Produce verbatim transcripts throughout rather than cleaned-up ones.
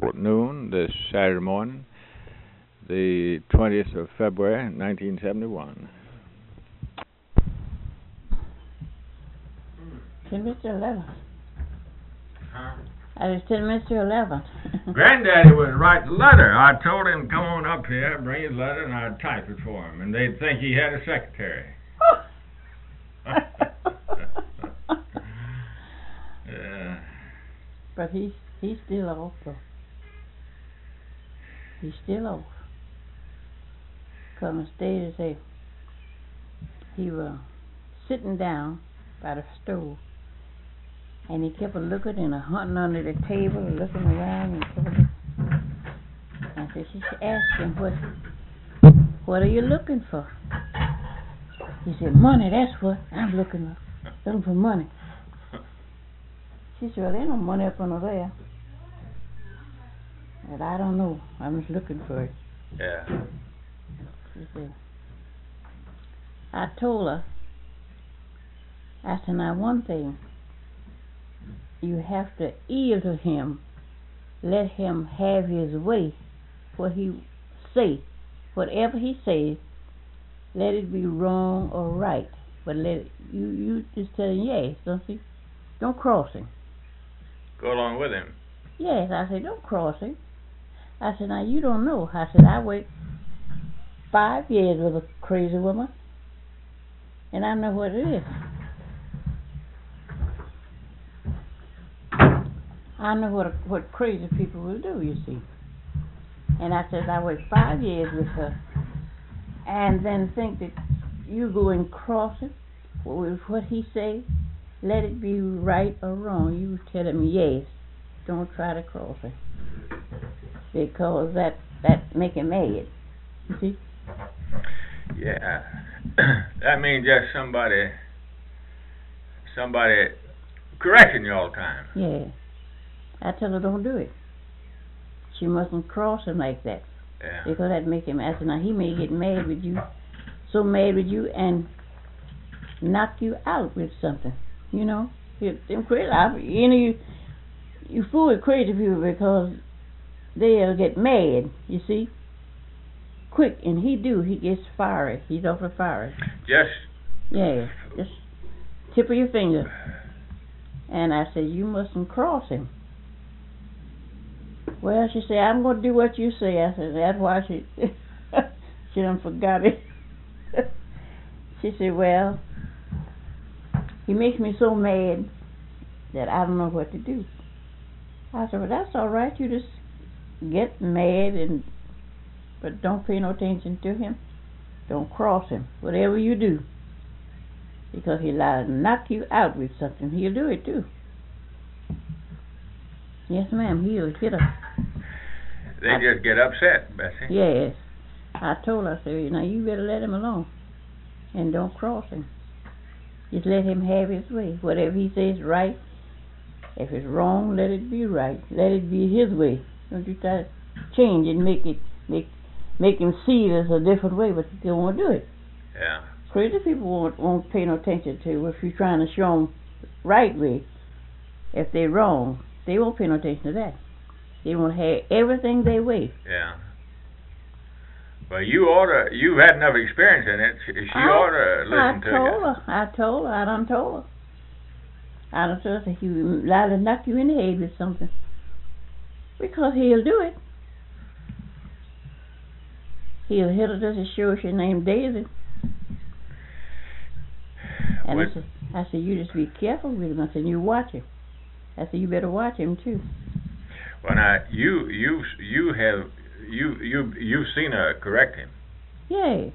Capital at noon this Saturday morning, the twentieth of February, nineteen seventy-one. ten minutes to eleven. Huh? I was ten minutes to eleven. Granddaddy would write the letter. I told him, come on up here, bring his letter, and I'd type it for him. And they'd think he had a secretary. Yeah. But he's, he's still off, though. He's still off. Come and stayed and say, he was sitting down by the stove, and he kept a looking and a hunting under the table and looking around and kept a looking. I said, she asked him, what, what are you looking for? He said, money, that's what I'm looking for. Looking for money. She said, well, there ain't no money up under there. And I don't know. I'm just looking for it. Yeah. She said, I told her, I said, now one thing, you have to yield to him. Let him have his way. What he say, whatever he says, let it be wrong or right. But let it, you you just tell him yes, don't you? Don't cross him. Go along with him. Yes, I said, don't cross him. I said, now you don't know. I said, I wait five years with a crazy woman, and I know what it is. I know what what crazy people will do, you see. And I said, I wait five years with her, and then think that you go and cross it with what he say, let it be right or wrong. You tell him yes, don't try to cross it, because that that make him mad. You see? Yeah. That means just somebody, somebody correcting you all the time. Yeah. I tell her don't do it. She mustn't cross him like that. Yeah. Because that make him ask. Now he may get mad with you, so mad with you, and knock you out with something. You know, you, them crazy. I, you know, you you fool with crazy people because they'll get mad. You see, quick, and he do. He gets fiery. He's awfully fiery. Just. Yeah, just tip of your finger. And I said, you mustn't cross him. Well, she said, I'm going to do what you say. I said, that's why she, she done forgot it. She said, well, he makes me so mad that I don't know what to do. I said, well, that's all right. You just get mad, and but don't pay no attention to him. Don't cross him, whatever you do. Because he'll knock you out with something. He'll do it, too. Yes, ma'am, he'll hit her. They I, just get upset, Bessie. Yes. I told her, I said, now you better let him alone. And don't cross him. Just let him have his way. Whatever he says right. If it's wrong, let it be right. Let it be his way. Don't you try to change it and make it make make him see it as a different way, but they won't do it. Yeah. Crazy people won't won't pay no attention to if you're trying to show them right way. If they're wrong, they won't pay no attention to that. They want to have everything their way. Yeah. Well, you ought to, you've had enough experience in it. She, she I, ought to listen I to told you. her. I told her. I done told her. I done told her he would likely knock you in the head with something. Because he'll do it. He'll hit her just as sure she named Daisy. And I said, I said, you just be careful with him. I said, you watch him. I said, you better watch him too. Well, now you you you have you you you've seen her correct him. Yes.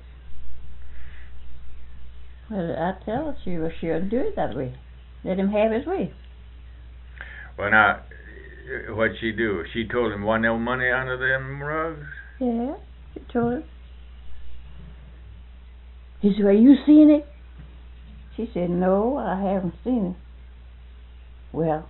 Well, I tell her she will she'll do it that way. Let him have his way. Well, now what'd she do? She told him want no money under them rugs. Yeah, she told him. He said, "Are you seeing it?" She said, "No, I haven't seen it." Well,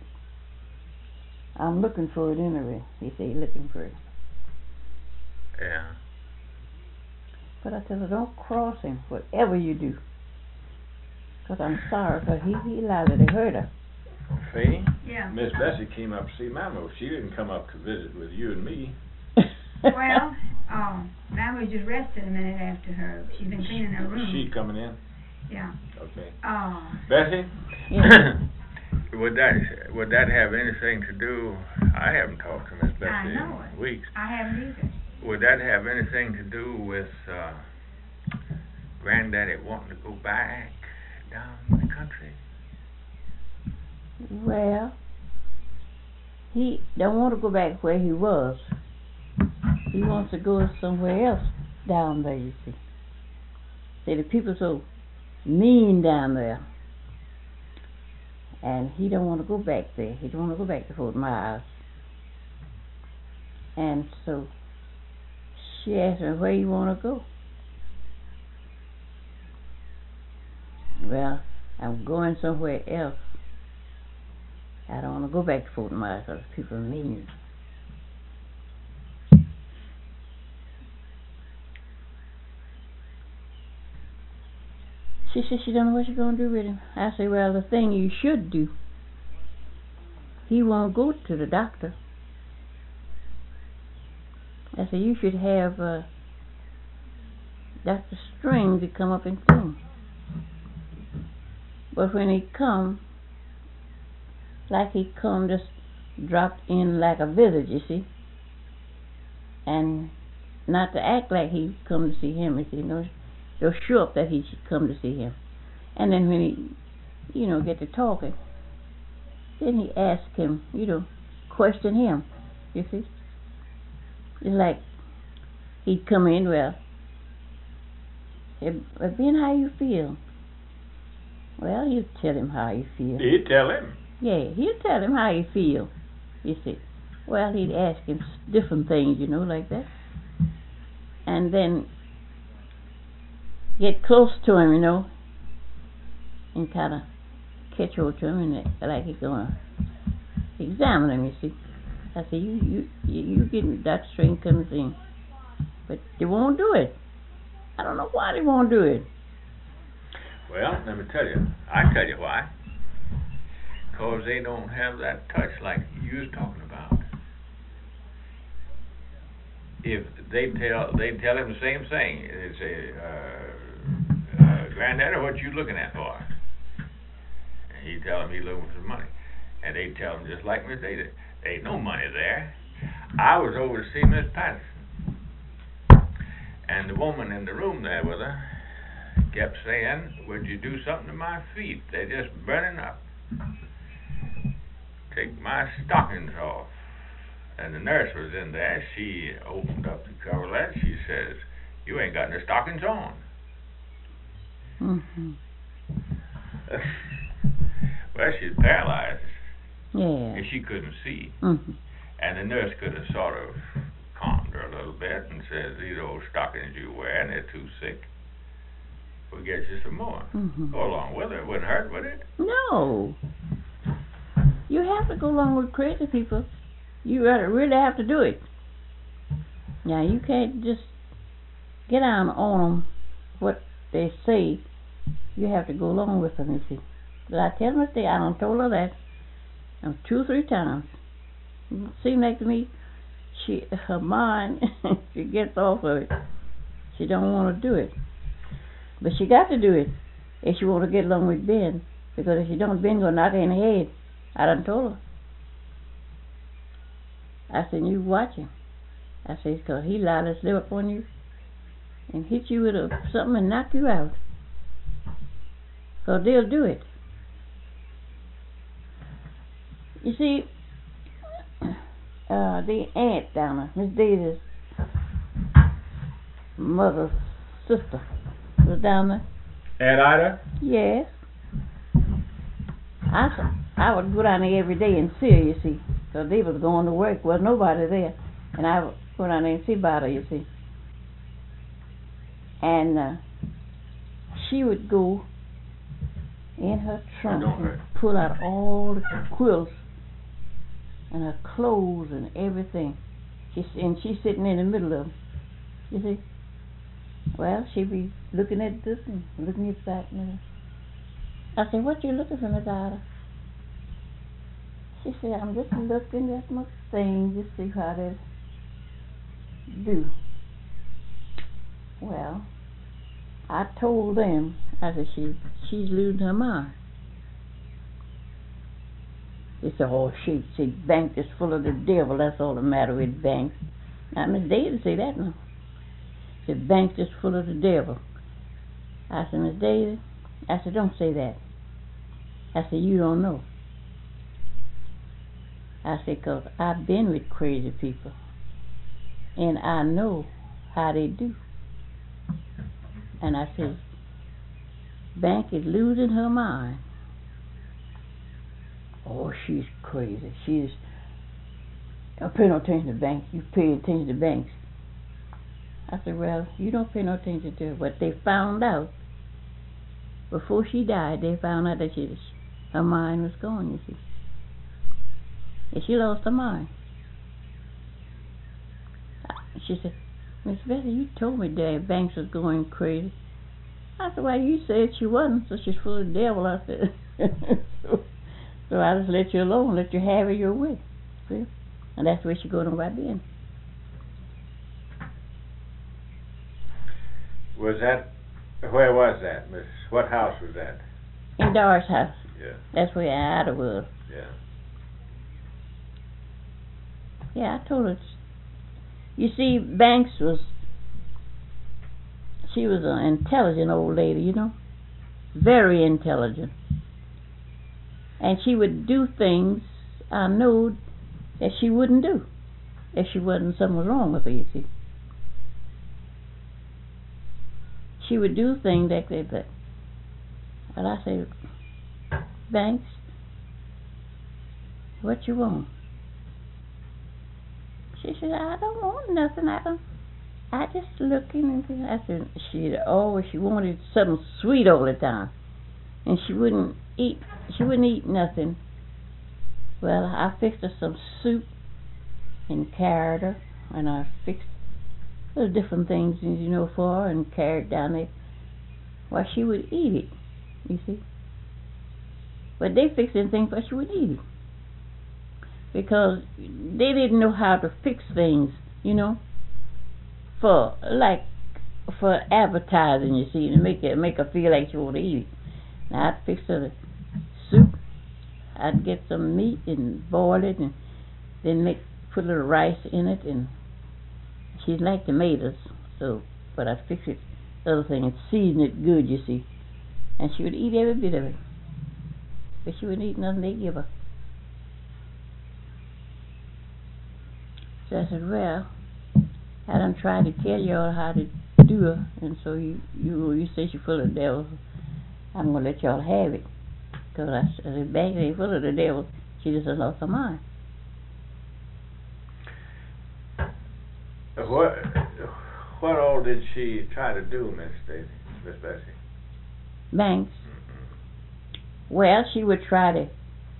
I'm looking for it anyway. He said he's looking for it. Yeah. But I tell her, don't cross him, whatever you do. Because I'm sorry, because he, he allowed her to hurt her. See? Yeah. Miss Bessie came up to see Mama. She didn't come up to visit with you and me. Well, oh, Mama was just resting a minute after her. She's been cleaning her room. She coming in? Yeah. Okay. Oh. Bessie? Yeah. would that would that have anything to do? I haven't talked to Miss Bessie I know in it. weeks. I haven't either. Would that have anything to do with uh, Granddaddy wanting to go back down in the country? Well, he don't want to go back where he was. He wants to go somewhere else down there, you see. See, the people so mean down there. And he don't want to go back there. He don't want to go back to Fort Myers. And so she asked me, where you want to go? Well, I'm going somewhere else. I don't want to go back to Fort Myers because people are mean. She said she don't know what she's going to do with him. I said, well, the thing you should do, he won't go to the doctor. I said, you should have uh, Doctor String to come up and see him. But when he come, like he come, just dropped in like a visit, you see. And not to act like he come to see him, you see, you know. They'll show up that he should come to see him. And then when he, you know, get to talking, then he ask him, you know, question him, you see. It's like he'd come in, well, Ben, how you feel? Well, you tell him how you feel. He'd tell him. Yeah, he'd tell him how you feel, you see. Well, he'd ask him different things, you know, like that. And then get close to him, you know, and kind of catch hold to him, and like he's gonna examine him, you see. I said, you, you, you, you get that string comes in, but they won't do it. I don't know why they won't do it. Well, let me tell you. I tell you why. Cause they don't have that touch like you was talking about. If they tell, they tell him the same thing. They say, uh, uh, Granddaddy, what you looking at for? And he tell him he looking for some money. And they tell him just like Miss Ada, there ain't no money there. I was over to see Miss Patterson. And the woman in the room there with her kept saying, would you do something to my feet? They're just burning up. Take my stockings off. And the nurse was in there. She opened up the coverlet. She says, you ain't got no stockings on. Mm-hmm. Well, she's paralyzed. Yeah. And she couldn't see. Mm-hmm. And the nurse could have sort of calmed her a little bit and said, these old stockings you wear, and they're too thick. We'll get you some more. Mm-hmm. Go along with it. It wouldn't hurt, would it? No. You have to go along with crazy people. You really have to do it. Now, you can't just get down on them what they say. You have to go along with them, you see. But I tell them that I done told her that um, two or three times. It seems like to me, she, her mind, she gets off of it. She don't want to do it. But she got to do it if she want to get along with Ben. Because if she don't, Ben gonna knock her in the head. I done told her. I said, you watch him. I said, because he lied to slip up on you and hit you with a, something and knock you out. Because they'll do it. You see, uh, the aunt down there, Miss Daisy's mother's sister, was down there. Aunt Ida? Yes. I, I would go down there every day and see her, you see. Because they was going to work. There was nobody there. And I would go down there and see about her, you see. And uh, she would go in her trunk and pull out all the quilts and her clothes and everything. She, and she's sitting in the middle of them, you see. Well, she'd be looking at this and looking at that. And I said, what you looking for, Miss Ida? She said, I'm just looking at my thing to see how they do. Well, I told them, I said, she, she's losing her mind. They said, oh, she, she Banks is full of the devil. That's all the matter with Banks. Now, Miss Daisy say that now. She said, Banks is full of the devil. I said, Miss Daisy, I said, don't say that. I said, you don't know. I said, 'cause I've been with crazy people, and I know how they do. And I said, Bank is losing her mind. Oh, she's crazy. She's, don't pay no attention to Banks. You pay attention to Banks. I said, well, you don't pay no attention to her. But they found out, before she died, they found out that she, her mind was gone, you see. And she lost her mind. She said, Miss Bessie, you told me that Banks was going crazy. I said, well, you said she wasn't, so she's full of the devil. I said, so, so I just let you alone, let you have it your way. See? And that's the way she going on right then. Was that, where was that, Miss? What house was that? In Doris' house. Yeah. That's where Ada was. Yeah. Yeah, I told her. You see, Banks was, she was an intelligent old lady, you know, very intelligent. And she would do things I know that she wouldn't do if she wasn't something was wrong with her, you see. She would do things that they, but, and I said, Banks, what you want? She said, I don't want nothing. I don't. I just looking and I said, she always she wanted something sweet all the time, and she wouldn't eat. She wouldn't eat nothing. Well, I fixed her some soup and carried her, and I fixed little different things, you know, for her and carried down there. Well, she would eat it, you see. But they fixed anything for she would eat it. Because they didn't know how to fix things, you know, for like for advertising, you see, to make it make her feel like she want to eat it. Now I'd fix her the soup. I'd get some meat and boil it, and then make put a little rice in it, and she liked tomatoes, so but I'd fix it the other thing and season it good, you see, and she would eat every bit of it, but she wouldn't eat nothing they give her. So I said, well, I done tried to tell y'all how to do her, and so you you you say she's full of the devil. I'm going to let y'all have it. Because I said, Banks ain't full of the devil. She just lost her mind. What what all did she try to do, Miss Daisy, Miss Bessie? Banks? Mm-hmm. Well, she would try to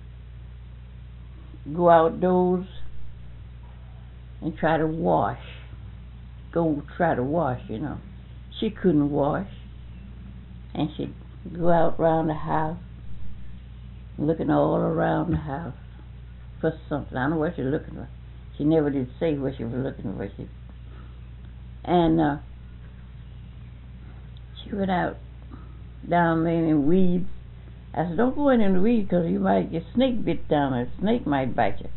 go outdoors and try to wash. Go try to wash, you know. She couldn't wash. And she'd go out around the house, looking all around the house for something. I don't know what she was looking for. She never did say what she was looking for. She, and uh, she went out down there in weeds. I said, don't go in the weeds because you might get snake bit down there. A snake might bite you.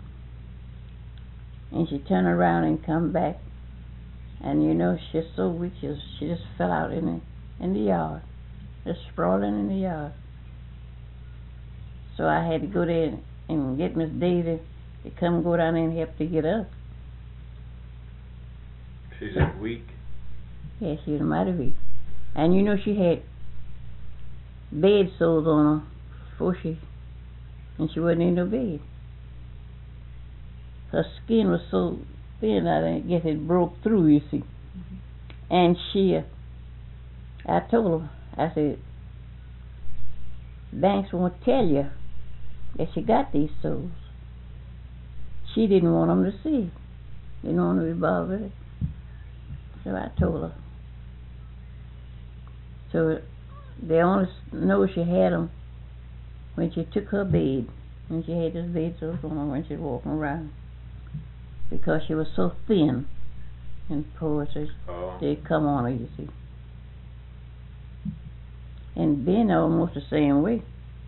And she turned around and come back, and you know she's so weak, she, was, she just fell out in the in the yard, just sprawling in the yard. So I had to go there and get Miss Daisy to come go down there and help to get up. She's that weak? Yeah, she was mighty weak, and you know she had bed sores on her before she, and she wasn't in no bed. Her skin was so thin, I guess it broke through, you see. Mm-hmm. And she, uh, I told her, I said, Banks won't tell you that she got these sores. She didn't want them to see. Didn't want to be bothered with it. So I told her. So they only know she had them when she took her bed and she had this bed sores on her when she was walking around because she was so thin and poor, so Oh. they come on her, you see. And Ben almost the same way.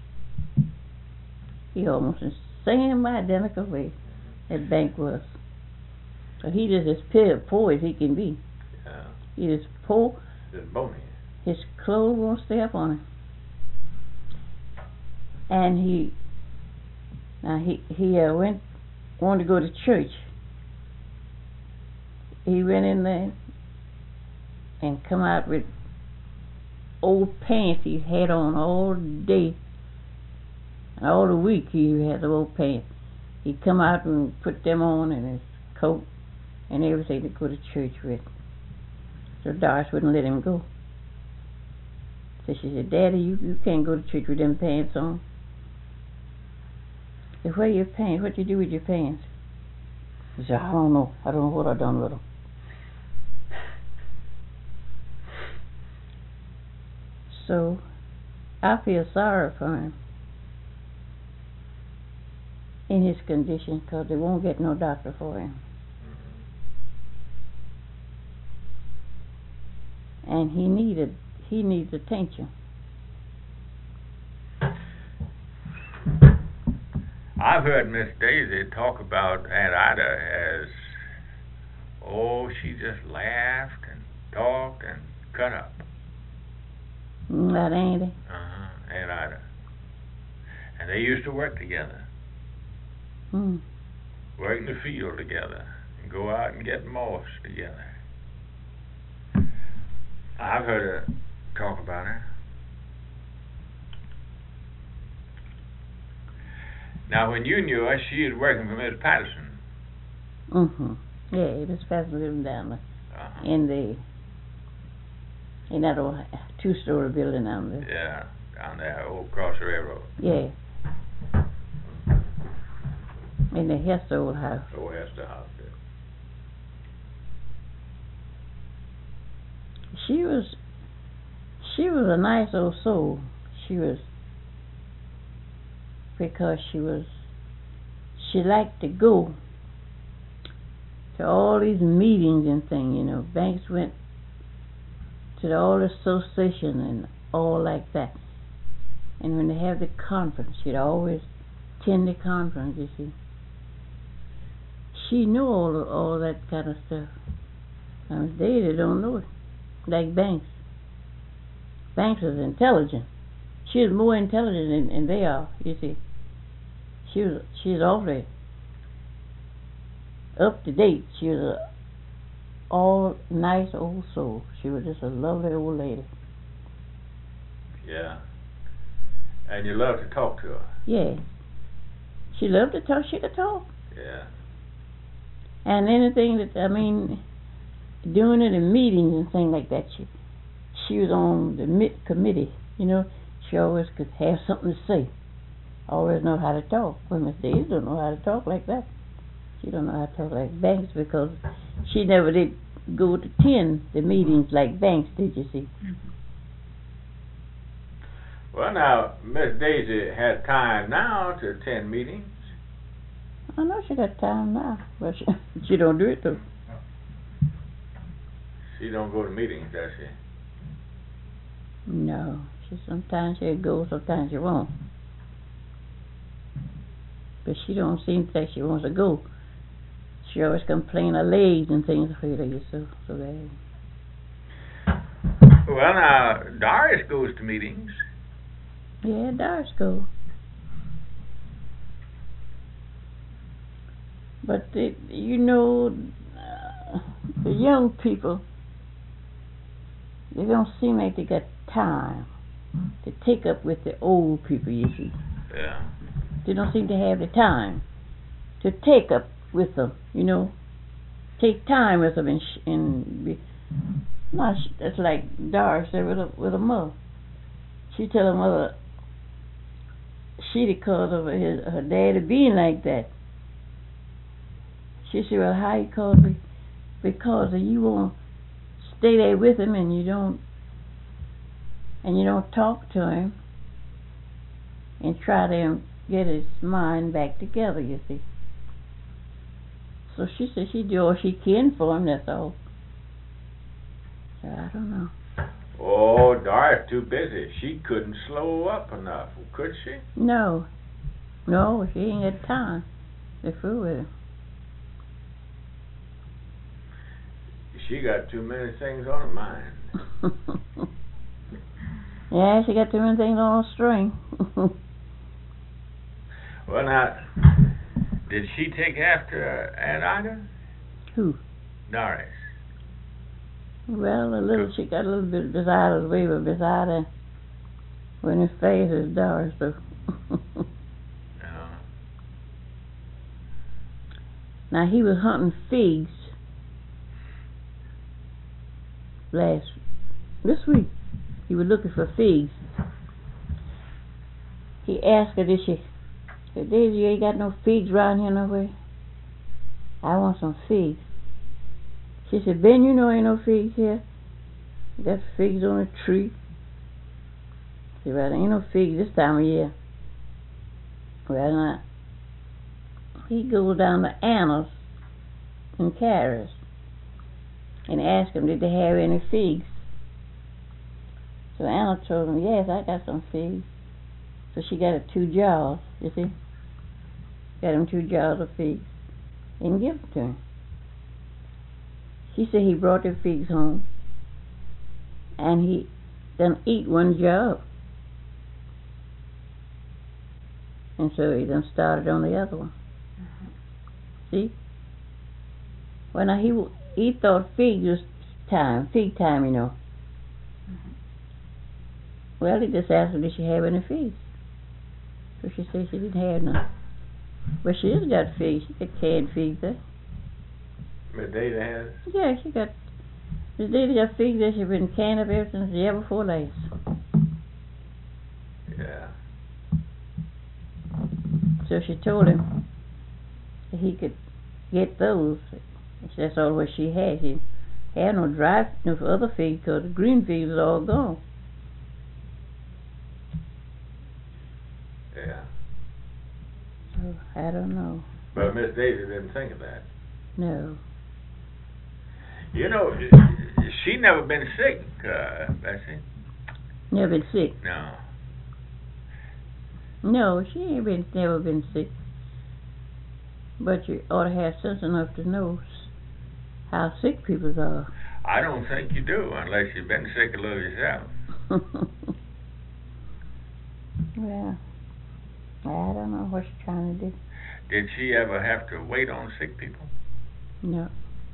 He almost the same identical way that Bank was. So he just as poor, poor as he can be. Yeah. He is poor. Just bony. His clothes won't stay up on him. And he, now he he uh, went wanted to go to church. He went in there and come out with old pants he had on all day and all the week. He had the old pants. He'd come out and put them on and his coat and everything to go to church with. So Doris wouldn't let him go. So she said, Daddy, you, you can't go to church with them pants on. He said, where are your pants? What you do with your pants? He said, I don't know. I don't know what I done with them. So I feel sorry for him in his condition because they won't get no doctor for him. And he needed he needs attention. I've heard Miss Daisy talk about Aunt Ida as, oh, she just laughed and talked and cut up. That ain't it. Uh-huh, Aunt Ida. And they used to work together. Hmm. Work in the field together. And go out and get moss together. I've heard her talk about her. Now, when you knew her, she was working for Miss Patterson. Mm-hmm. Yeah, Miss Patterson lived down there Uh-huh. in the in that old two-story building down there. Yeah, down there, old across the railroad. Yeah. In the Hester old house. Old Hester house, yeah. She was she was a nice old soul. She was because she was she liked to go to all these meetings and things, you know. Banks went to the, all the association and all like that. And when they have the conference, she'd always attend the conference, you see. She knew all the, all that kind of stuff. Now, they, they don't know it. Like Banks. Banks is intelligent. She was more intelligent than, than they are, you see. She was she's awfully up to date. She was a all nice old soul. She was just a lovely old lady. Yeah. And you love to talk to her. Yeah. She loved to talk. She could talk. Yeah. And anything that, I mean, doing it in meetings and things like that, she she was on the mit committee, you know. She always could have something to say. Always know how to talk. Well, Miss Daisy don't know how to talk like that. She don't know how to talk like Banks because she never did go to attend the meetings like Banks did, you see. Well, now, Miss Daisy had time now to attend meetings. I know she got time now, but she, she don't do it though. She don't go to meetings, does she? No, she sometimes she'll go, sometimes she won't. But she don't seem like she wants to go. She always complain her legs and things afraid of you so so bad. Well, now, Doris goes to meetings. Yeah, Doris go. But the, you know, uh, the young people, they don't seem like they got time to take up with the old people, you see. Yeah. They don't seem to have the time to take up with them, you know. Take time with them and, sh and be... No, it's like Doris said with a, with a mother. She tell her mother she the cause of his, her daddy being like that. She said, well, how you cause me? Because you won't stay there with him and you don't and you don't talk to him and try to get his mind back together, you see. So she said she do all she can for him, that's all. So I don't know. Oh, Doris too busy. She couldn't slow up enough, could she? No. No, she ain't got time to fool with him. She got too many things on her mind. Yeah, she got too many things on her string. Well, now, did she take after uh, Aunt Ida? Who? Doris. Well, a little, she got a little bit beside her way, but beside her, when his face is Doris, so. No. Now, he was hunting figs last, this week. He was looking for figs. He asked her, did she, said, Daisy, you ain't got no figs around here nowhere? I want some figs. She said, Ben, you know ain't no figs here. You got figs on a tree. She said, well, ain't no figs this time of year. Well, now, he goes down to Anna's in Caris and asked him, did they have any figs? So Anna told him, yes, I got some figs. So she got her two jars, you see. Got him two jars of figs and give them to him. She said he brought the figs home and he done eat one jar. And so he done started on the other one. Uh-huh. See? Well, now he he thought figs was time, fig time, you know. Uh-huh. Well, he just asked her, did she have any figs? So she said she didn't have none. But she has got figs. She got canned figs there. Miss Data has? Yeah, she got, Miss Data got figs that she's been canned up ever since the year before last. Yeah. So she told him that he could get those. That's all what she had. She had no dry, no other figs, because the green figs was all gone. Yeah. So I don't know. But Miss Daisy didn't think of that. No. You know, she never been sick, uh, Bessie. Never been sick. No. No, she ain't been never been sick. But you ought to have sense enough to know how sick people are. I don't think you do, unless you've been sick a little yourself. Well, I don't know what she's trying to do. Did she ever have to wait on sick people? No.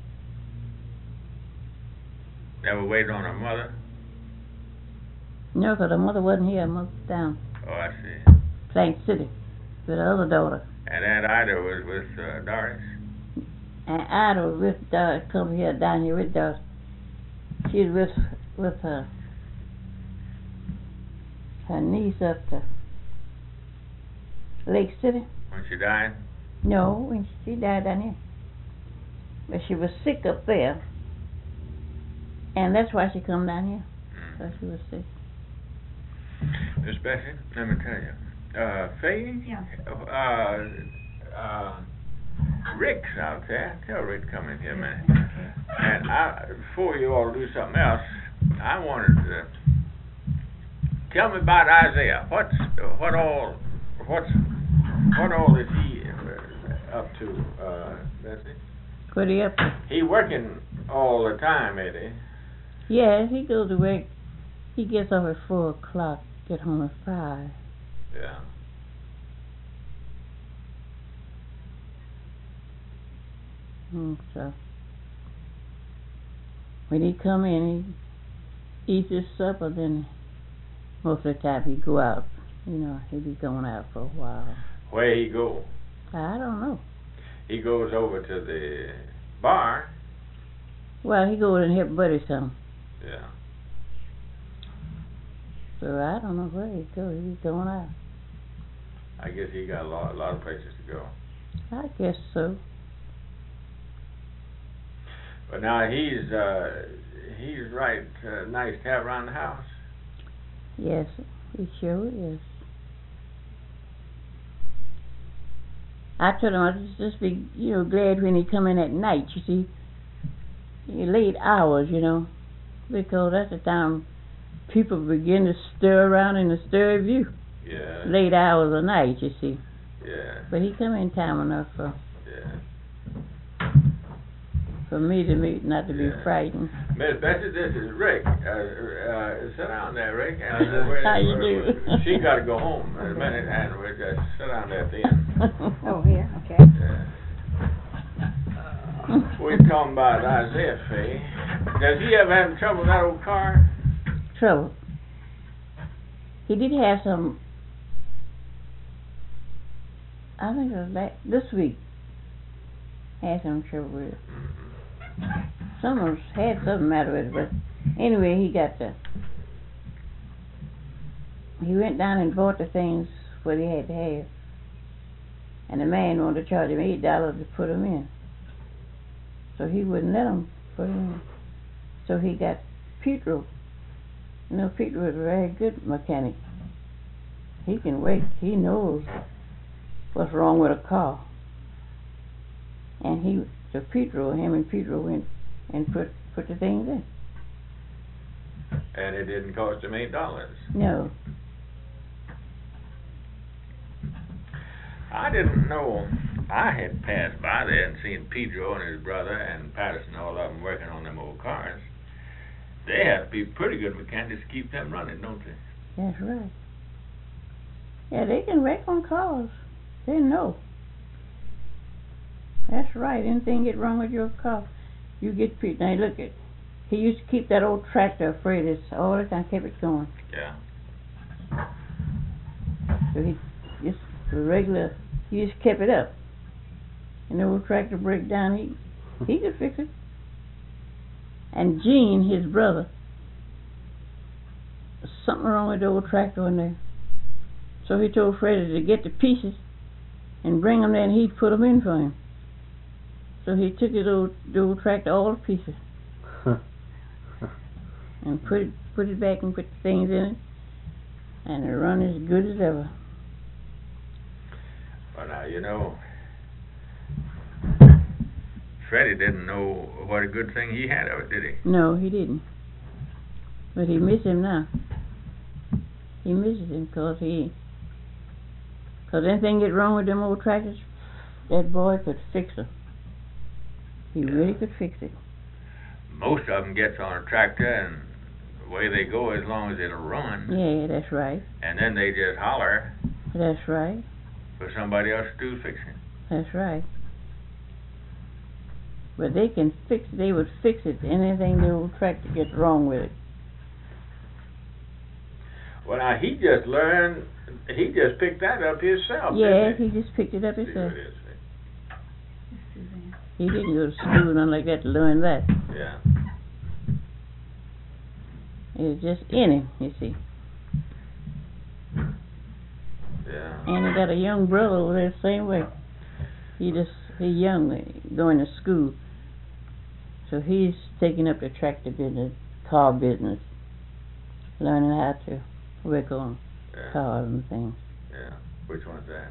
Never waited on her mother? No, because her mother wasn't here. Her mother was down Oh, I see. Plank City with her other daughter. And Aunt Ida was with uh, Doris? And Ida was with Doris, come here, down here with Doris. She was with, with her, her niece up to Lake City. When she died? No, when she died down here. But she was sick up there. And that's why she come down here. Because she was sick. Miss Bessie, let me tell you. Uh, Faye? Yeah. Uh, uh, Rick's out there. Tell Rick to come in here a minute. And I, before you all do something else, I wanted to tell me about Isaiah. What's what all? What's what all is he up to, uh, Bessie? What are you up to? He working all the time, ain't he? Yeah, he goes to work. He gets off at four o'clock, get home at five. Yeah. Mm, so when he come in, he eats his supper. Then most of the time he go out. You know, he be going out for a while. Where he go? I don't know. He goes over to the bar. Well, he goes and help Buddy some. Yeah. So I don't know where he goes. He be going out. I guess he got a lot, a lot of places to go. I guess so. But now he's uh, he's right uh, nice to have around the house. Yes, he sure is. I told him I'd just be, you know, glad when he come in at night, you see. Late hours, you know, because that's the time people begin to stir around in the stir of you. Yeah. Late hours of night, you see. Yeah. But he come in time enough for Yeah. for me to meet, not to be Yeah. frightened. Miss Betsy, this is Rick. Uh, uh, sit down there, Rick. And, uh, How where- you where- do? She got to go home in a minute, and we just sit down there at the end. Oh, here, okay. Yeah. We're talking about Isaiah Faye. Does he ever have trouble with that old car? Trouble. He did have some. I think it was back this week. Had some trouble with it. Someone's had something matter with it, but anyway, he got the. He went down and bought the things what he had to have, and the man wanted to charge him eight dollars to put them in. So he wouldn't let him put them in. So he got Pedro. You know, Pedro was a very good mechanic. He can wait. He knows what's wrong with a car. And he, so Pedro, him and Pedro went and put put the things in. And it didn't cost him eight dollars. No. I didn't know. I had passed by there and seen Pedro and his brother and Patterson, all of them working on them old cars. They have to be pretty good mechanics to keep them running, don't they? That's right. Yeah, they can wreck on cars. They know. That's right. Anything get wrong with your car, you get Pete. Now look at. He used to keep that old tractor afraid it's all the time, kept it going. Yeah. So he just the regular. He just kept it up. And the old tractor break down, he he could fix it. And Gene, his brother, something wrong with the old tractor in there. So he told Freddie to get the pieces and bring them there, and he'd put them in for him. So he took his old, the old tractor, all the pieces, and put it put it back and put the things in it, and it run as good as ever. Well, now, you know, Freddie didn't know what a good thing he had of it, did he? No, he didn't. But he misses him now. He misses him because he, because anything get wrong with them old tractors, that boy could fix them. He Yeah. really could fix it. Most of them gets on a tractor and away they go as long as it'll run. Yeah, that's right. And then they just holler That's right. for somebody else to do fixing. That's right. But they can fix they would fix it, anything the old tractor gets wrong with it. Well, now, he just learned, he just picked that up himself, Yeah, didn't he? he just picked it up See himself. what it is. He didn't go to school or nothing like that to learn that. Yeah. It was just in him, you see. Yeah. And he got a young brother over there the same way. He just, he's young, going to school. So he's taking up the tractor business, car business, learning how to work on Yeah. cars and things. Yeah. Which one's that?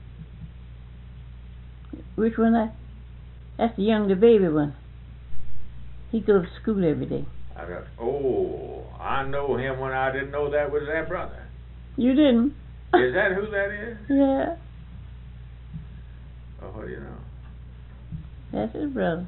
Which one that? That's the young, the baby one. He goes to school every day. I got, oh, I know him when I didn't know that was that brother. You didn't? Is that who that is? Yeah, Oh, what do you know? that's his brother.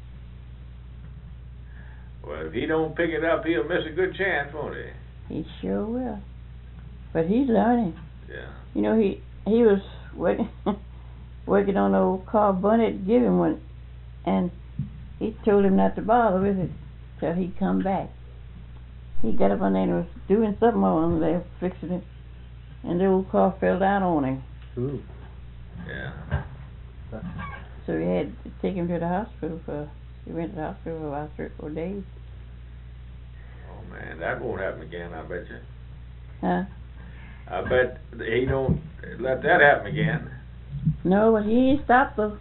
Well, if he don't pick it up, he'll miss a good chance, won't he? He sure will. But he's learning. Yeah. You know, he he was working working on the old car Bunny give him one, and he told him not to bother with it till he come back. He got up on there and was doing something on there, fixing it, and the old car fell down on him. Ooh. Yeah. So he had to take him to the hospital for. He went to the hospital for about three or four days. Oh, man, that won't happen again, I bet you. Huh? I bet he don't let that happen again. No, but he ain't stopped though.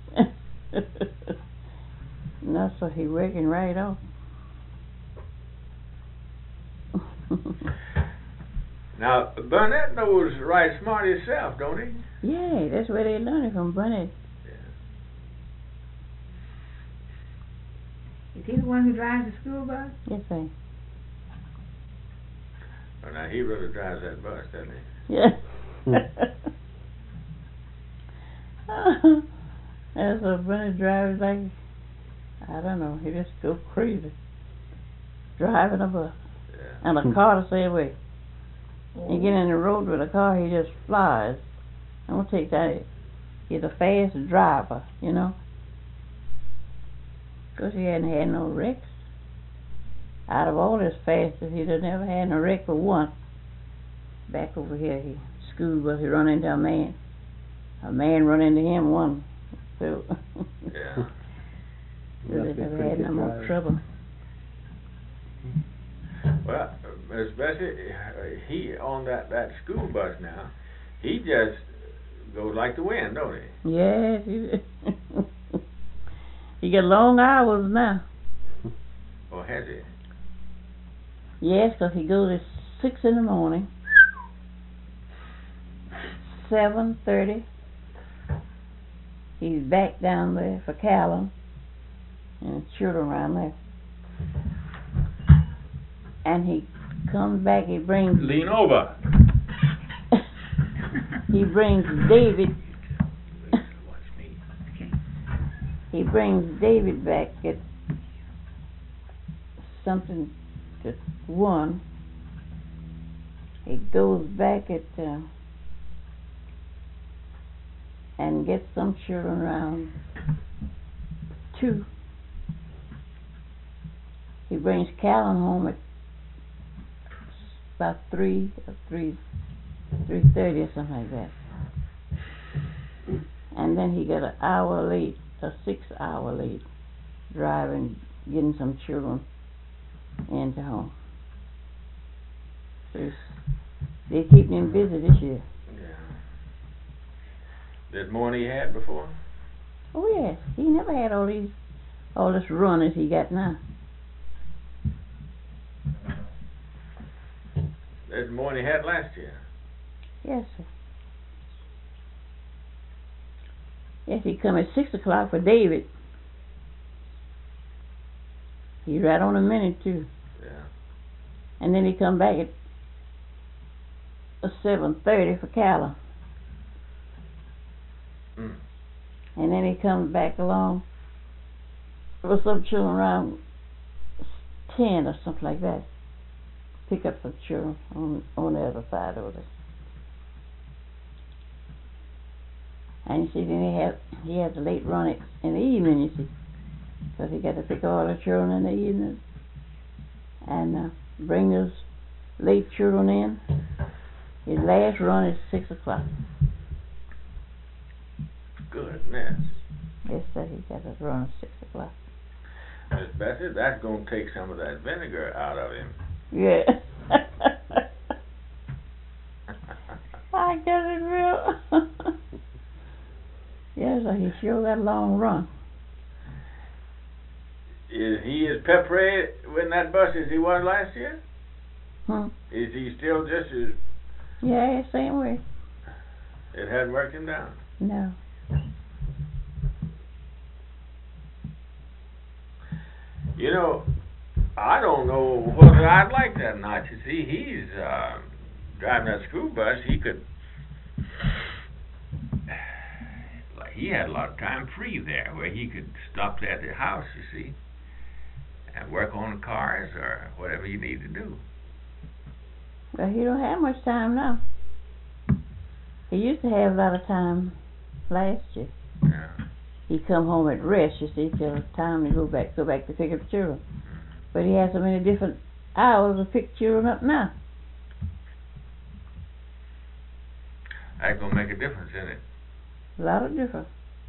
No, so he working right off. Now, Burnett knows right smart himself, don't he? Yeah, that's where they learned it from, Bunny. Is he the one who drives the school bus? Yes, sir. Well, now he really drives that bus, doesn't he? Yeah. That's what Bunny drives like, I don't know, he just goes crazy. Driving a bus. Yeah. And a car the same way. You get in the road with a car, he just flies. I'm gonna take that. He's a fast driver, you know. Because he hadn't had no wrecks. Out of all his fastest, he done never had no wreck but one. Back over here, he school bus, he run into a man. A man run into him one. So Yeah. so they never had no more trouble. Well, Miss Bessie, he on that that school bus now. He just goes like the wind, don't he? Yes, he he got long hours now. Or has he? Yes, 'cause he goes at six in the morning, seven thirty. He's back down there for Callan and children around there. And he comes back, he brings Lean over. he brings David Watch me. Okay. he brings David back at something to one. He goes back at uh, and gets some children around two. He brings Callan home at about three or three three thirty or something like that. And then he got an hour late, a six hour late, driving, getting some children into home. So they keep him busy this year. Yeah. There's more than he had before? Oh yes, he never had all these, all this run as he got now. There's more than he had last year. Yes, sir. Yes, he come at six o'clock for David. He's right on a minute too. Yeah. And then he come back at seven thirty for Callan. Mm. And then he comes back along with some children around ten or something like that. Pick up some children on on the other side of it. And you see, then he has he has a late run it in the evening. You see, because he got to pick all the children in the evening and uh, bring those late children in. His last run is six o'clock. Goodness. Yes, sir. He got to run at six o'clock. Miss Bessie, that's going to take some of that vinegar out of him. Yeah. I guess it will. Yes, he sure got a long run. Is he as peppery in that bus as he was last year? Hmm. Is he still just as... Yeah, same way. It hadn't worked him down? No. You know, I don't know whether I'd like that or not. You see, he's uh, driving that school bus. He could... Like, he had a lot of time free there where he could stop at the house, you see, and work on the cars or whatever he needed to do. Well, he don't have much time now. He used to have a lot of time last year. Yeah. He come home at rest, you see, till it's time to go back, go back to pick up children. But he has so many different hours to pick children up now. That's gonna make a difference in it. A lot of difference.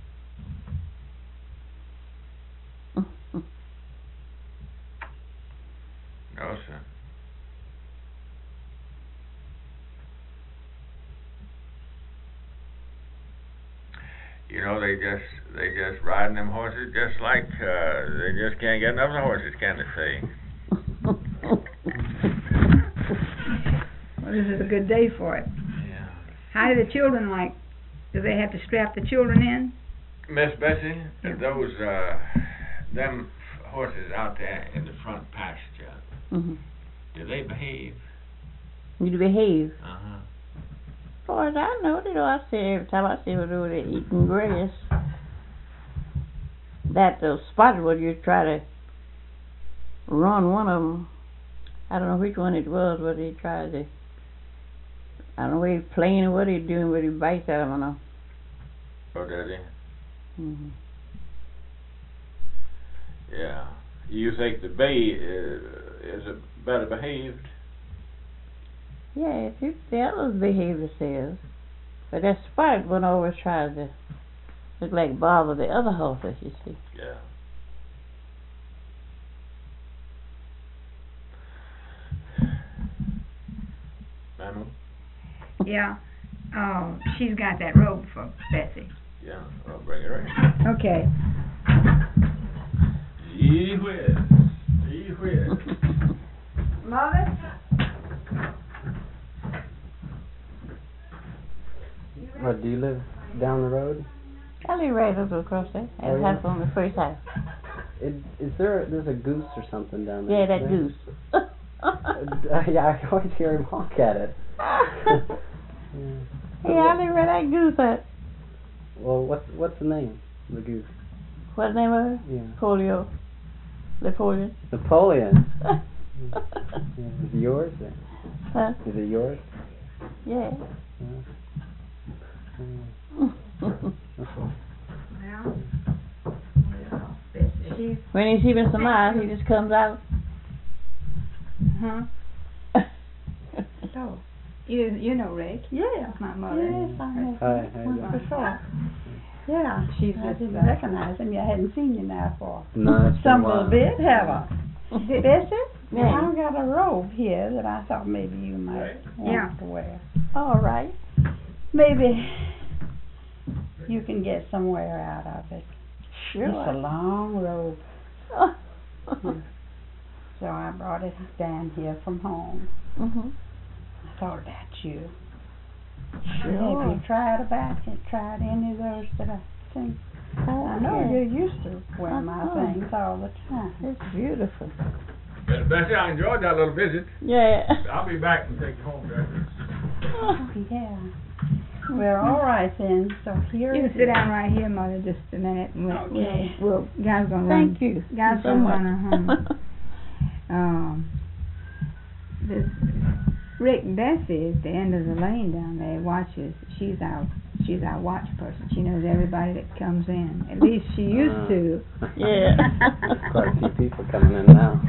No, sir. You know, they just they just riding them horses just like uh, they just can't get enough of the horses, can they say? Well, this is a good day for it. Yeah. How do the children like Do they have to strap the children in? Miss Bessie, Yeah. those, uh, them horses out there in the front pasture, Mm-hmm. do they behave? You behave. Uh-huh. As far as I know, you know, I see every time I see them over there eating grass. That uh, spotted one, you try to run one of them. I don't know which one it was, but he tried to. I don't know whether he's playing or what he's doing, but he bites at him. I know. Oh, does he? Mm-hmm. Yeah. You think the bay uh, is a better behaved? Yeah, if you, the others behave themselves, but that spotted one always tries to look like bother the other horses. You see. Yeah. Mama? Yeah. Oh, she's got that robe for Bessie. Yeah, I'll bring it right. Okay. Gee whiz. Gee whiz. Mother? What, do you live down the road? I live right over across there. Oh, At the yeah? house on the first house. Is, is there, there's a goose or something down there? Yeah, that There- goose. Uh, yeah, I always hear him honk at it. Yeah. Yeah, I live where that goose at. Well, what's what's the name of the goose? What's the name of it? Yeah. Polio. Napoleon. Napoleon. Yeah. Is it yours? Huh? Is it yours? Yeah. Yeah. Mm. Well, well, Bessie, she's, When he sees Mister Miles, he just comes out. huh? So, you, you know Rick? Yeah. My mother. Yes, I know. Hi, how you doing? For sure. Yeah, She's I just, didn't uh, recognize him. I hadn't seen you now for No, it's been some a while. little bit, have I? Bessie, Yeah. I've got a robe here that I thought maybe you might want Yeah. to wear. All right. Maybe you can get somewhere out of it. It's a Sure. long robe, so I brought it down here from home. Mhm. I thought about you. Sure. Have you tried about it? Tried any of those that I sent? Oh, I know yeah. you're used to wear my Uh-huh. things all the time. It's beautiful. Miss Bessie, I enjoyed that little visit. Yeah. I'll be back and take you home, Bessie. Yeah. Well, all right then. So here You it can sit is. down right here, Mother, just a minute. We'll, Okay. Well, we'll, God's gonna thank run. you. God's so gonna much. run her home. Um, this Rick Bessie is the end of the lane down there. Watches. She's our she's our watch person. She knows everybody that comes in. At least she used Uh, to. Yeah. There's quite a few people coming in now.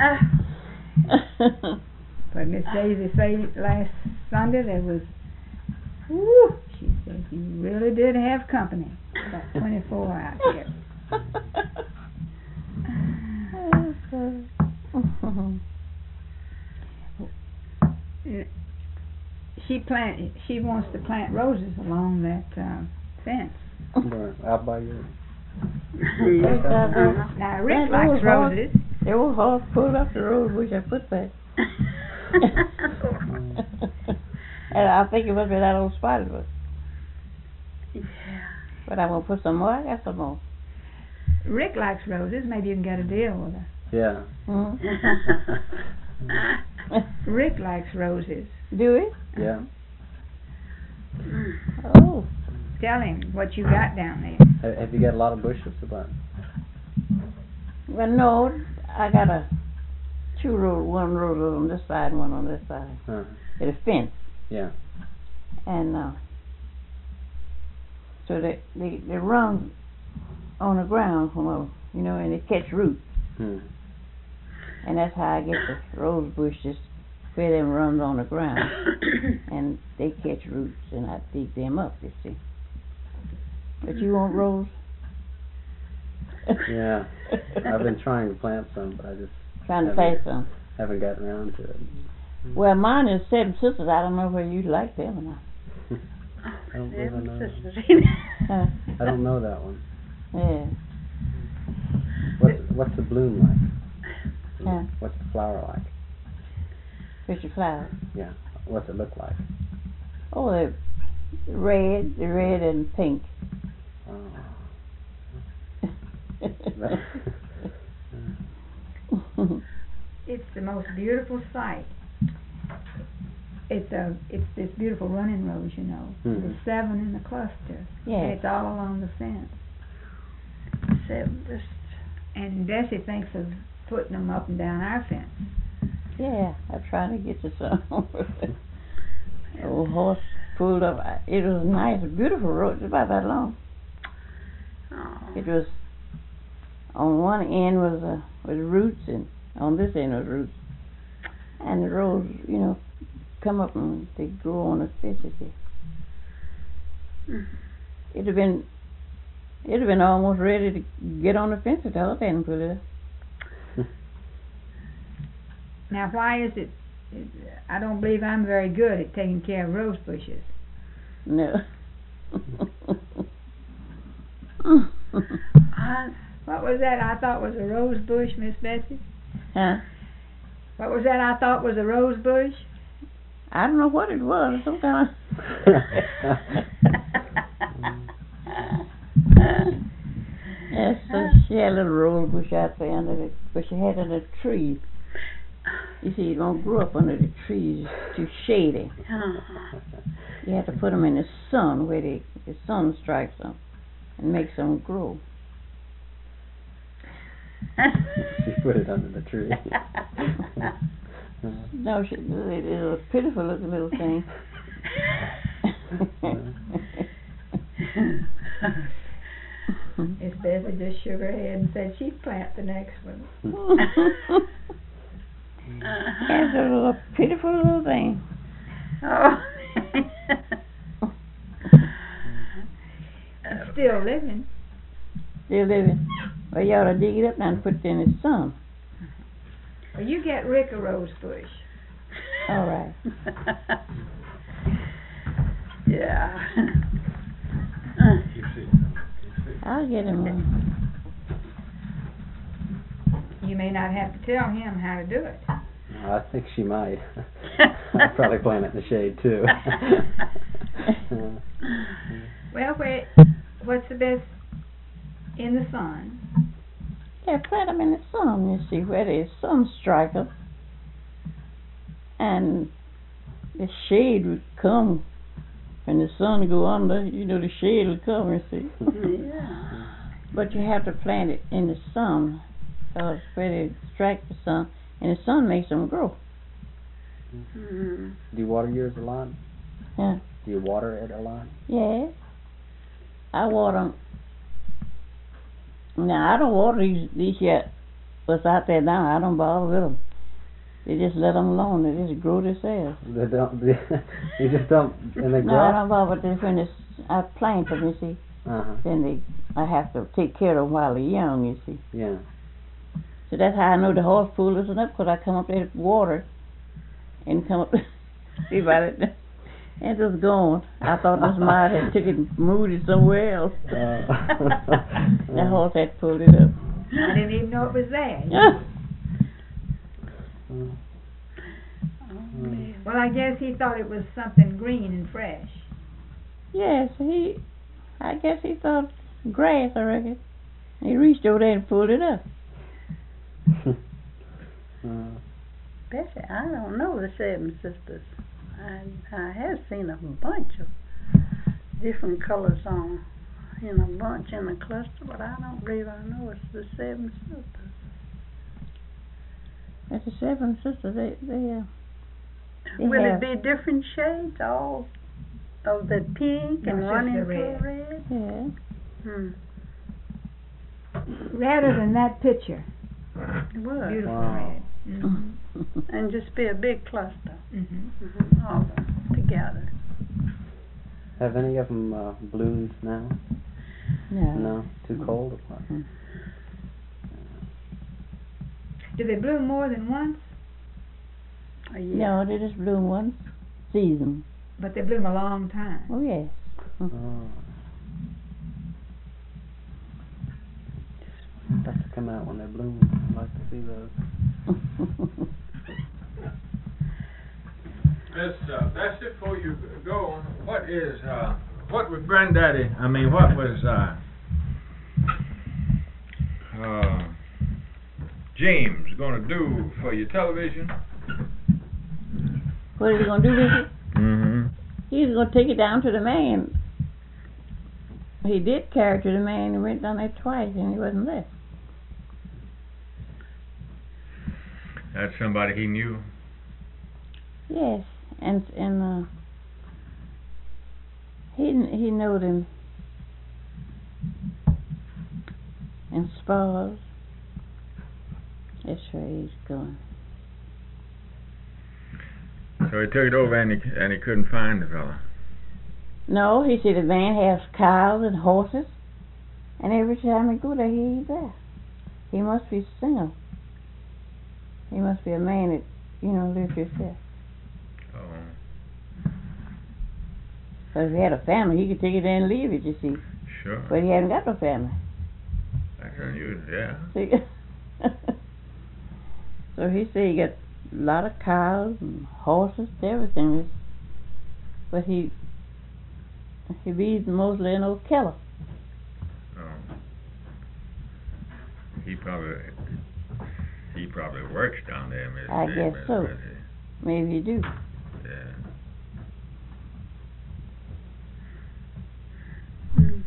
But Miss Daisy said last Sunday there was. Woo, she said you really did have company. About twenty-four out here. She plant. She wants to plant roses along that uh, fence. Where, out by your... Uh-huh. Now Rick That likes old horse- roses. The old horse pulled up the road, which I put back. And I think it must be that old spotted one. Yeah. But I'm gonna put some more. I got some more. Rick likes roses. Maybe you can get a deal with her. Yeah. Mhm. Rick likes roses. Do it? Yeah. Oh. Tell him what you got down there. Have, have you got a lot of bushes or what? Well, no, I got a two road, one road on this side, and one on this side. Uh, It's a fence, yeah. and uh, so they they they run on the ground, from a, you know, and they catch roots, Hmm. and that's how I get the rose bushes. Where them runs on the ground, and they catch roots, and I dig them up. You see. But you want rose? Yeah. I've been trying to plant some, but I just Trying to haven't- pay some. haven't gotten around to it. Well, mine is Seven Sisters. I don't know whether you like them or not. I don't believe I know that. Huh? I don't know that one. Yeah. What's what's the bloom like? Huh? What's the flower like? Fisher flowers. Yeah. What's it look like? Oh, they're red, the red and pink. Oh. It's the most beautiful sight. It's a, it's this beautiful running rose, you know. Mm-hmm. There's seven in the cluster, Yeah. and it's all along the fence. Seven, just, and Bessie thinks of putting them up and down our fence. Yeah, I'm trying to get to some. Old horse pulled up. It was nice, beautiful road. It's about that long. Oh. It was on one end was uh, was roots, and on this end was roots. And the rows, you know, come up and they grow on the fences here. Mm. It'd have been, it'd have been almost ready to get on the fence if I hadn't put it up. Now, why is it, it? I don't believe I'm very good at taking care of rose bushes. No. I, What was that I thought was a rose bush, Miss Bessie? Huh? What was that I thought was a rose bush? I don't know what it was. Some kind of. Yes, so she had a little rose bush out there under it, but she had it in a tree. You see, it won't grow up under the trees. It's too shady. uh, You have to put them in the sun where they, the sun strikes them and makes them grow. She put it under the tree. No, she, it, it was a pitiful looking little thing. Miss Bessie just shook her head and said she'd plant the next one. It's a little pitiful little thing. oh. It's still living. Still living. Well, you ought to dig it up now and put it in the sun. Well, you get Rick a rose bush. All right. Yeah. I'll get him one. You may not have to tell him how to do it. I think she might. I'd probably plant it in the shade too. Well, wait, what's the best in the sun? Yeah, plant them in the sun, you see, where the sun strike them. And the shade would come. When the sun go under, you know, the shade will come, you see. Yeah. But you have to plant it in the sun, because where they strike the sun, and the sun makes them grow. Mm. Do you water yours a lot? Yeah. Do you water it a lot? Yeah. I water them. Now, I don't water these, these yet. What's out there now, I don't bother with them. They just let them alone. They just grow themselves. They don't. You just don't, and they grow. No, I don't bother with them. When it's, I plant them, you see. Uh-huh. Then they, I have to take care of them while they're young, you see. Yeah. So that's how I know the horse pool isn't up, because I come up there to water and come up see about it. And it was gone. I thought this mite had took it and moved it somewhere else. Uh. That horse had pulled it up. I didn't even know it was there. Yeah. Mm. Well, I guess he thought it was something green and fresh. Yes, he, I guess he thought grass, I reckon. He reached over there and pulled it up. uh. Bessie, I don't know the Seven Sisters. I I have seen a bunch of different colors on in a bunch in a cluster, but I don't believe I know it's the Seven Sisters. That's the Seven Sisters. They, they, uh, they Will have, it be different shades, all of the pink No, and it's one just in the red. red? yeah. Hmm. Redder than that picture. It would. Beautiful Wow. red. Mm-hmm. And just be a big cluster. Mm-hmm. Mm-hmm. All of them together. Have any of them uh, bloomed now? No. No, too cold. Or what? Mm. Do they bloom more than once? Oh, yeah. No, they just bloom one season. But they bloom a long time. Oh, yes. Oh. Like to come out when they bloom. I'd like to see those. Miss uh, Bessie, before you go, what is, uh, what was Granddaddy, I mean, what was, uh, uh, James gonna do for your television? What is he gonna do with it? Mm-hmm. He's gonna take it down to the man. He did carry it to the man and went down there twice and he wasn't there. That's somebody he knew? Yes, and and uh, he he knowed him in Spas. That's where he's going. So he took it over and he, and he couldn't find the fella. No, he said the man has cows and horses, and every time he go there, he's there. He must be single. He must be a man that, you know, lives himself. Oh. But if he had a family, he could take it there and leave it, you see. Sure. But he hasn't got no family. That's unusual, yeah. See? So he said he got a lot of cows and horses, everything. But he he be mostly an old Keller. Oh. He probably he probably works down there, Miss I Miss guess Miss so. Bessie. Maybe you do. Yeah. Mm.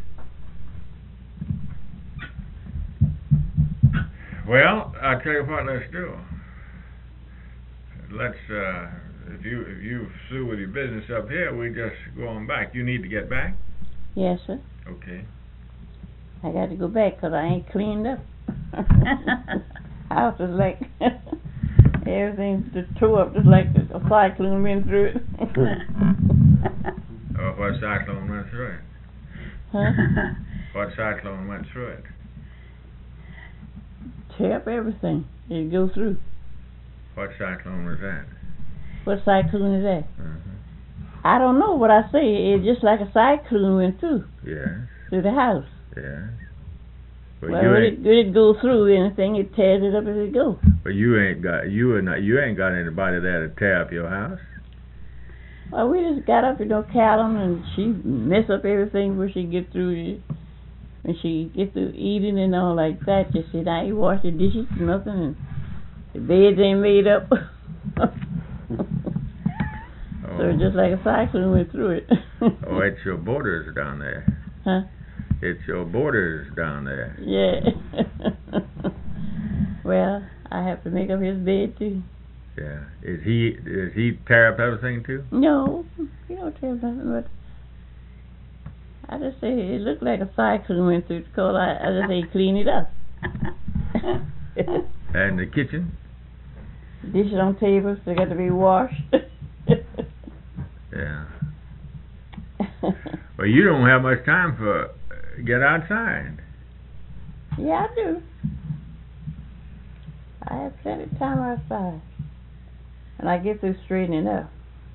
Well, I tell you what, let's do. Let's uh, if you if you through with your business up here, we just go on back. You need to get back. Yes, sir. Okay. I got to go back 'cause I ain't cleaned up. House is like everything's just tore up, just like a cyclone went through it. Oh, what cyclone went through it? Huh? What cyclone went through it? Tear up everything. It go through. What cyclone was that? What cyclone is that? Uh-huh. I don't know what I say. It's just like a cyclone went through Yes. through the house. Yes. But Well, you when ain't. it, when it go through anything, it tears it up as it goes. But you ain't got you and you ain't got anybody there to tear up your house. Well, we just got up, you know, Callum, and she mess up everything when she get through it. When she get through eating and all like that, just sit down, you wash the dishes, nothing, and the beds ain't made up. Oh. So it's just like a cyclone went through it. Oh, it's your borders down there. Huh? It's your borders down there. Yeah. Well, I have to make up his bed too. Yeah. Is he is he tear up everything too? No, he don't tell nothing, but I just say it looked like a cyclone went through the cold. I, I just say clean it up. And the kitchen? Dishes on tables, they got to be washed. Yeah. Well, you don't have much time for uh, get outside. Yeah, I do. I have plenty of time outside. And I get through straightening up.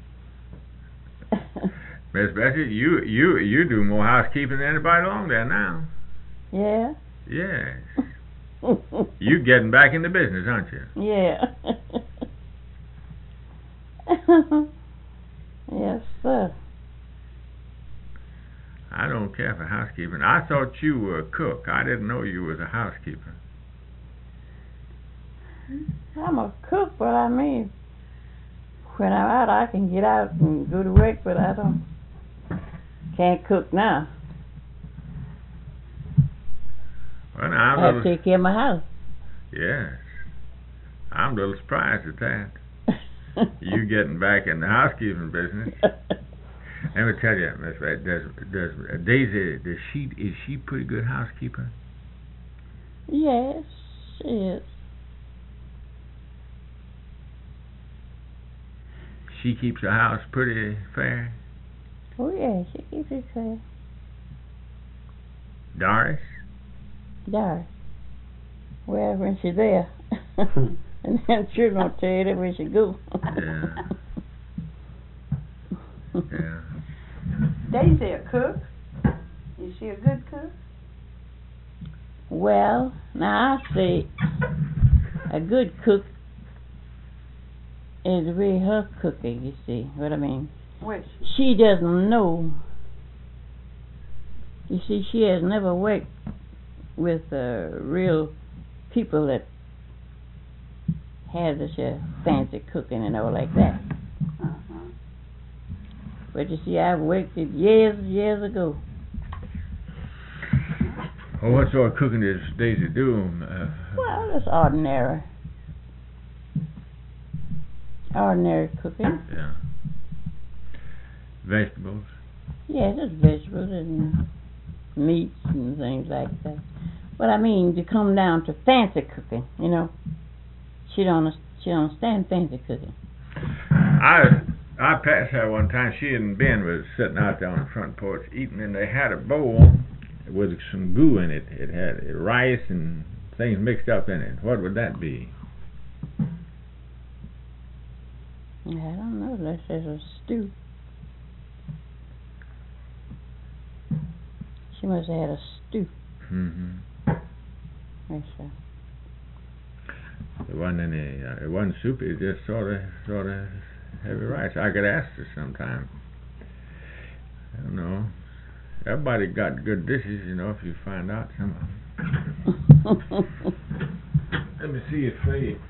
Miss Bessie, you you you do more housekeeping than anybody along there now. Yeah? Yes. You getting back in the business, aren't you? Yeah. Yes, sir. I don't care for housekeeping. I thought you were a cook. I didn't know you was a housekeeper. I'm a cook, but I mean, when I'm out, I can get out and go to work, but I don't, can't cook now. Well, now, I'm I a have little, to take care of my house. yes. I'm a little surprised at that. You getting back in the housekeeping business. Let me tell you, Miss Ray, does does Daisy does she is she a pretty good housekeeper? Yes, she is. She keeps the house pretty fair. Oh yeah, she keeps it fair. Doris? Doris. Well, when she's there. And then sure don't tell you that where she go. Yeah. Yeah. Daisy a cook? Is she a good cook? Well, now I say a good cook is the way her cooking, you see what I mean? Which? She doesn't know. You see, she has never worked with uh, real people that have such a fancy cooking and all like that. Uh-huh. But you see, I've worked it years, years ago. Well, what sort of cooking does Daisy do? Uh, Well, it's ordinary. Ordinary cooking. yeah. Vegetables. Yeah, just vegetables and meats and things like that. But I mean, to come down to fancy cooking, you know, she don't she don't understand fancy cooking. I I passed her one time. She and Ben was sitting out there on the front porch eating, and they had a bowl with some goo in it. It had rice and things mixed up in it. What would that be? I don't know. That says a stew. She must have had a stew. Mm-hmm. Yes, sir. It wasn't any. Uh, it wasn't soup. It just sort of, sort of heavy rice. I could ask her sometime. I don't know. Everybody got good dishes, you know. If you find out some of them. Let me see it fade.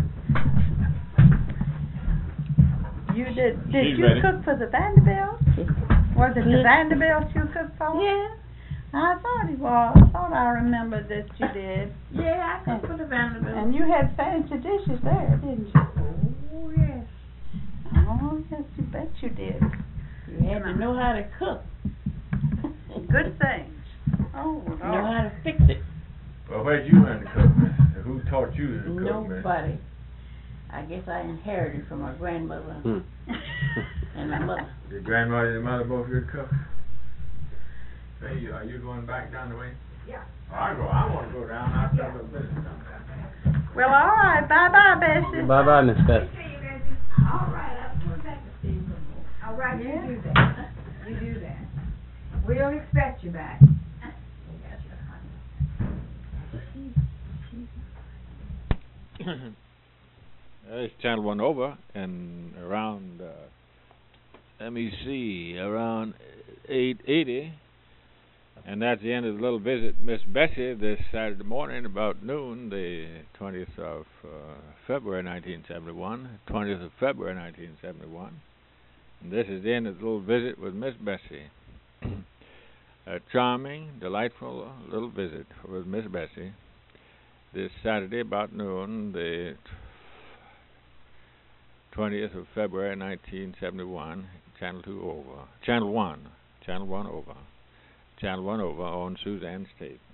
You did? Did She's you ready. cook for the Vanderbilts? Was it the Yeah. Vanderbilts you cooked for? Yeah. I thought it was. I thought I remembered that you did. Yeah, I cooked for the Vanderbilt. And you had fancy dishes there, didn't you? Oh, yes. Oh, yes, you bet you did. You had to know how to cook. Good things. Oh, Know Lord. how to fix it. Well, where'd you learn to cook, miss? Who taught you to cook, miss? Nobody. I guess I inherited from my grandmother Hmm. and my mother. Your grandmother and your mother both good cooks? Hey, are you going back down the way? Yeah. I go. I want to go down. I'll tell the business sometime. Well, all right. Bye-bye, Bessie. Bye bye, Miss Beth. All right, I'm going back to see you some more. All right, Yeah. you do that. You do that. We don't expect you back. There's Channel One over and around uh, let me see, around eight eighty, and that's the end of the little visit. Miss Bessie this Saturday morning about noon, the twentieth of uh, February nineteen seventy-one, twentieth of February nineteen seventy-one. And this is the end of the little visit with Miss Bessie. A charming, delightful little visit with Miss Bessie this Saturday about noon, the twentieth of February nineteen seventy-one, Channel two over, Channel one, Channel one over, Channel one over on Suzanne's tape.